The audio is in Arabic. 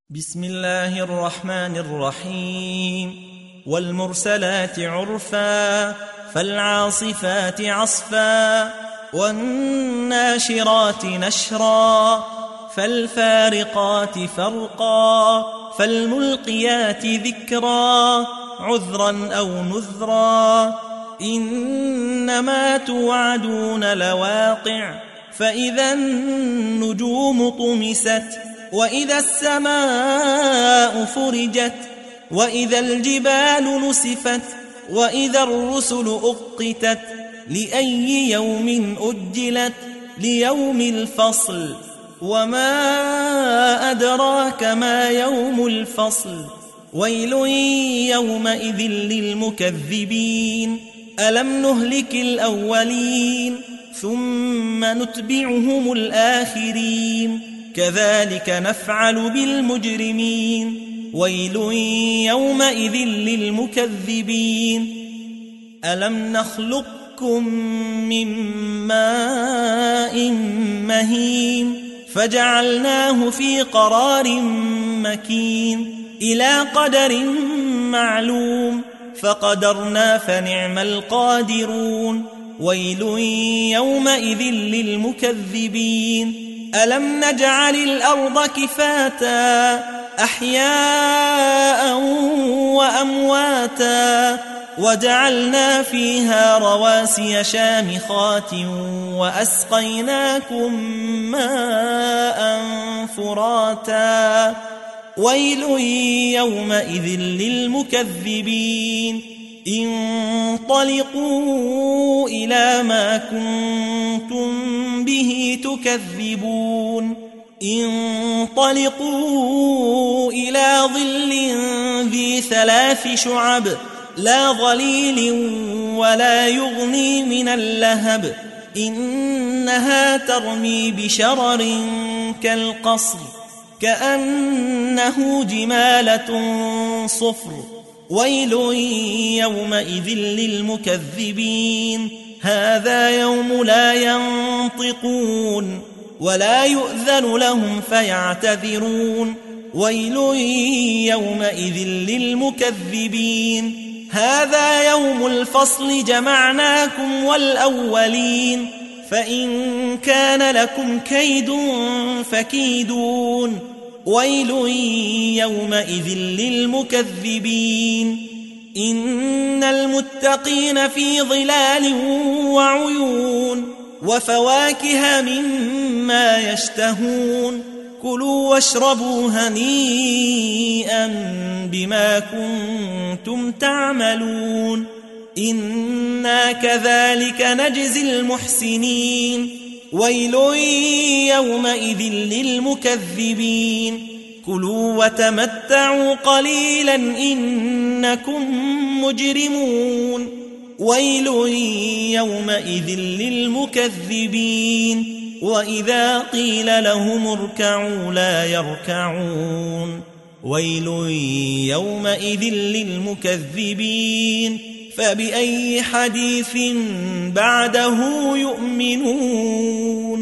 بسم الله الرحمن الرحيم والمرسلات عرفا فالعاصفات عصفا والناشرات نشرا فالفارقات فرقا فالملقيات ذكرا عذرا أو نذرا إنما توعدون لواقع فإذا النجوم طمست وإذا السماء فرجت وإذا الجبال نسفت وإذا الرسل أقتت لأي يوم أجلت ليوم الفصل وما أدراك ما يوم الفصل ويل يومئذ للمكذبين ألم نهلك الأولين ثم نتبعهم الآخرين كذلك نفعل بالمجرمين ويل يومئذ للمكذبين ألم نخلقكم من ماء مهين فجعلناه في قرار مكين إلى قدر معلوم فقدرنا فنعم القادرون ويل يومئذ للمكذبين ألم نجعل الأرض كفاتا أحياء وأمواتا وجعلنا فيها رواسي شامخات وأسقيناكم ماء فراتا ويل يومئذ للمكذبين انطلقوا إلى ما كنتم به تكذبون انطلقوا إلى ظل ذي 3 شعب لا ظليل ولا يغني من اللهب إنها ترمي بشرر كالقصر كأنه جمالة صفر ويل يومئذ للمكذبين هذا يوم لا ينطقون ولا يؤذن لهم فيعتذرون ويل يومئذ للمكذبين هذا يوم الفصل جمعناكم والأولين فإن كان لكم كيد فكيدون ويل يومئذ للمكذبين إن المتقين في ظلال وعيون وفواكه مما يشتهون كلوا واشربوا هنيئا بما كنتم تعملون إنا كذلك نجزي المحسنين ويل يومئذ للمكذبين كلوا وتمتعوا قليلا إنكم مجرمون ويل يومئذ للمكذبين وإذا قيل لهم اركعوا لا يركعون ويل يومئذ للمكذبين فبأي حديث بعده يؤمنون